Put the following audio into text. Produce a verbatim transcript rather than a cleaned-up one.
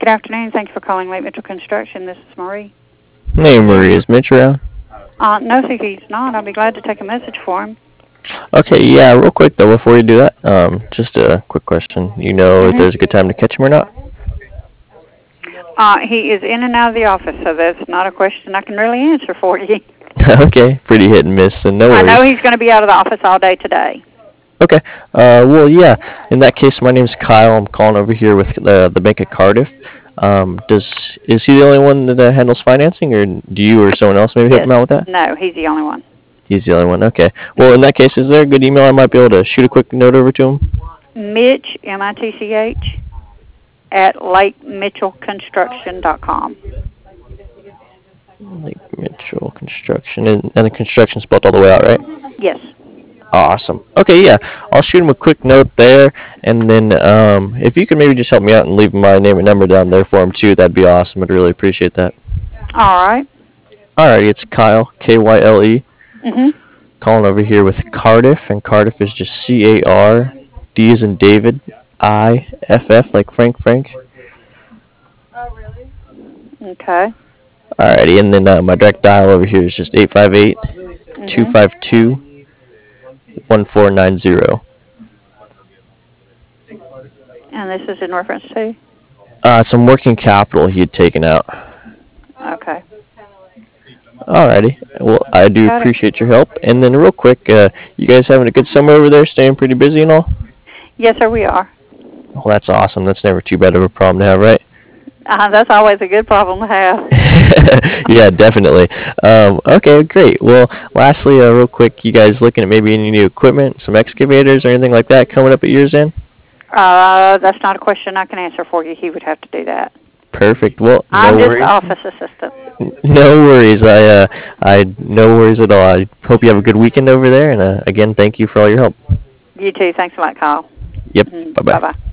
afternoon. Thank you for calling Lake Mitchell Construction. This is Marie. Hey, Marie, is Mitch around? Uh, no, if he's not, I'll be glad to take a message for him. Okay, yeah, real quick though, before you do that, um, just a quick question. You know if Mm-hmm. there's a good time to catch him or not? Uh, he is in and out of the office, so that's not a question I can really answer for you. Okay, pretty hit and miss, so no I know worries. he's going to be out of the office all day today. Okay, uh, well, yeah, in that case, my name's Kyle. I'm calling over here with uh, the Bank of Cardiff. Um, does is he the only one that uh, handles financing, or do you or someone else maybe help Yes. him out with that? No, he's the only one. He's the only one. Okay. Well, in that case, is there a good email I might be able to shoot a quick note over to him? Mitch, M I T C H, at lake mitchell construction dot com. Like Mitchell Construction, and, and the construction spelled all the way out, right? Yes. Awesome. Okay, yeah, I'll shoot him a quick note there, and then um, if you could maybe just help me out and leave my name and number down there for him too, that'd be awesome. I'd really appreciate that. All right. Alrighty, it's Kyle, K Y L E, Mm-hmm. calling over here with Cardiff, and Cardiff is just C A R, D as in David, I, F F like Frank Frank. Okay. Alrighty, and then uh, my direct dial over here is just eight five eight, two Mm-hmm. five two, one four nine zero. And this is in reference to? Uh, some working capital he had taken out. Okay. Alrighty. Well, I do Got it. appreciate your help. And then real quick, uh, you guys having a good summer over there, staying pretty busy and all? Yes, sir, we are. Well, that's awesome. That's never too bad of a problem to have, right? Uh, that's always a good problem to have. Yeah, definitely. Um, okay, great. Well, lastly, uh, real quick, you guys looking at maybe any new equipment, some excavators or anything like that coming up at year's end? Uh, that's not a question I can answer for you. He would have to do that. Perfect. Well, no I'm just worries. the office assistant. No worries. I, uh, I, no worries at all. I hope you have a good weekend over there. And uh, again, thank you for all your help. You too. Thanks a lot, Kyle. Yep. Mm, Bye bye. Bye-bye.